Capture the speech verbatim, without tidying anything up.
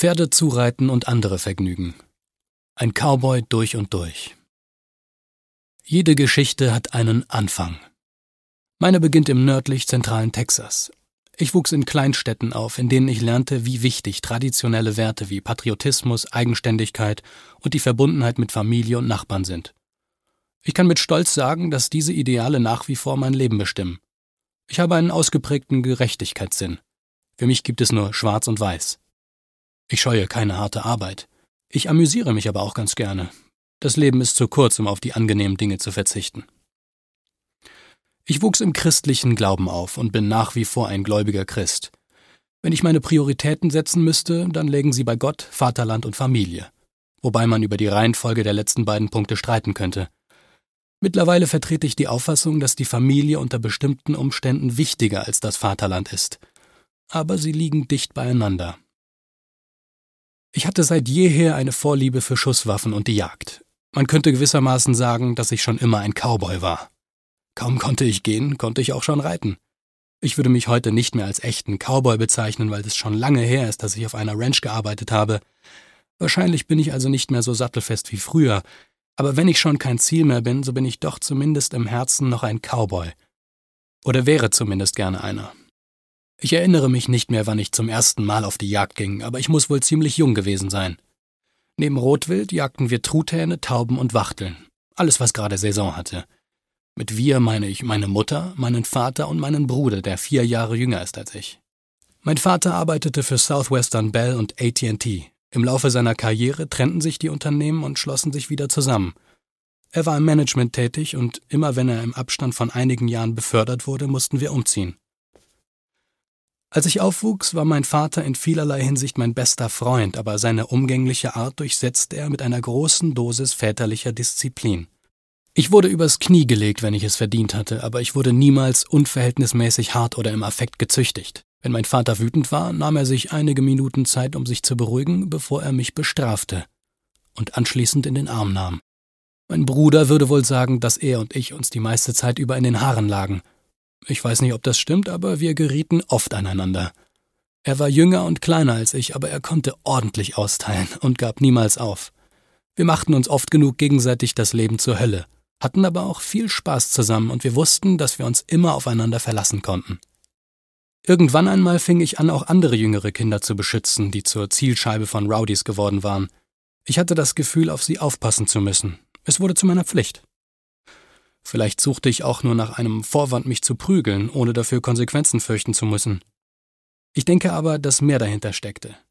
Pferde zureiten und andere Vergnügen. Ein Cowboy durch und durch. Jede Geschichte hat einen Anfang. Meine beginnt im nördlich-zentralen Texas. Ich wuchs in Kleinstädten auf, in denen ich lernte, wie wichtig traditionelle Werte wie Patriotismus, Eigenständigkeit und die Verbundenheit mit Familie und Nachbarn sind. Ich kann mit Stolz sagen, dass diese Ideale nach wie vor mein Leben bestimmen. Ich habe einen ausgeprägten Gerechtigkeitssinn. Für mich gibt es nur Schwarz und Weiß. Ich scheue keine harte Arbeit. Ich amüsiere mich aber auch ganz gerne. Das Leben ist zu kurz, um auf die angenehmen Dinge zu verzichten. Ich wuchs im christlichen Glauben auf und bin nach wie vor ein gläubiger Christ. Wenn ich meine Prioritäten setzen müsste, dann lägen sie bei Gott, Vaterland und Familie. Wobei man über die Reihenfolge der letzten beiden Punkte streiten könnte. Mittlerweile vertrete ich die Auffassung, dass die Familie unter bestimmten Umständen wichtiger als das Vaterland ist. Aber sie liegen dicht beieinander. Ich hatte seit jeher eine Vorliebe für Schusswaffen und die Jagd. Man könnte gewissermaßen sagen, dass ich schon immer ein Cowboy war. Kaum konnte ich gehen, konnte ich auch schon reiten. Ich würde mich heute nicht mehr als echten Cowboy bezeichnen, weil es schon lange her ist, dass ich auf einer Ranch gearbeitet habe. Wahrscheinlich bin ich also nicht mehr so sattelfest wie früher, aber wenn ich schon kein Ziel mehr bin, so bin ich doch zumindest im Herzen noch ein Cowboy. Oder wäre zumindest gerne einer. Ich erinnere mich nicht mehr, wann ich zum ersten Mal auf die Jagd ging, aber ich muss wohl ziemlich jung gewesen sein. Neben Rotwild jagten wir Truthähne, Tauben und Wachteln. Alles, was gerade Saison hatte. Mit wir meine ich meine Mutter, meinen Vater und meinen Bruder, der vier Jahre jünger ist als ich. Mein Vater arbeitete für Southwestern Bell und A T and T. Im Laufe seiner Karriere trennten sich die Unternehmen und schlossen sich wieder zusammen. Er war im Management tätig und immer wenn er im Abstand von einigen Jahren befördert wurde, mussten wir umziehen. Als ich aufwuchs, war mein Vater in vielerlei Hinsicht mein bester Freund, aber seine umgängliche Art durchsetzte er mit einer großen Dosis väterlicher Disziplin. Ich wurde übers Knie gelegt, wenn ich es verdient hatte, aber ich wurde niemals unverhältnismäßig hart oder im Affekt gezüchtigt. Wenn mein Vater wütend war, nahm er sich einige Minuten Zeit, um sich zu beruhigen, bevor er mich bestrafte und anschließend in den Arm nahm. Mein Bruder würde wohl sagen, dass er und ich uns die meiste Zeit über in den Haaren lagen. Ich weiß nicht, ob das stimmt, aber wir gerieten oft aneinander. Er war jünger und kleiner als ich, aber er konnte ordentlich austeilen und gab niemals auf. Wir machten uns oft genug gegenseitig das Leben zur Hölle, hatten aber auch viel Spaß zusammen und wir wussten, dass wir uns immer aufeinander verlassen konnten. Irgendwann einmal fing ich an, auch andere jüngere Kinder zu beschützen, die zur Zielscheibe von Rowdies geworden waren. Ich hatte das Gefühl, auf sie aufpassen zu müssen. Es wurde zu meiner Pflicht. Vielleicht suchte ich auch nur nach einem Vorwand, mich zu prügeln, ohne dafür Konsequenzen fürchten zu müssen. Ich denke aber, dass mehr dahinter steckte.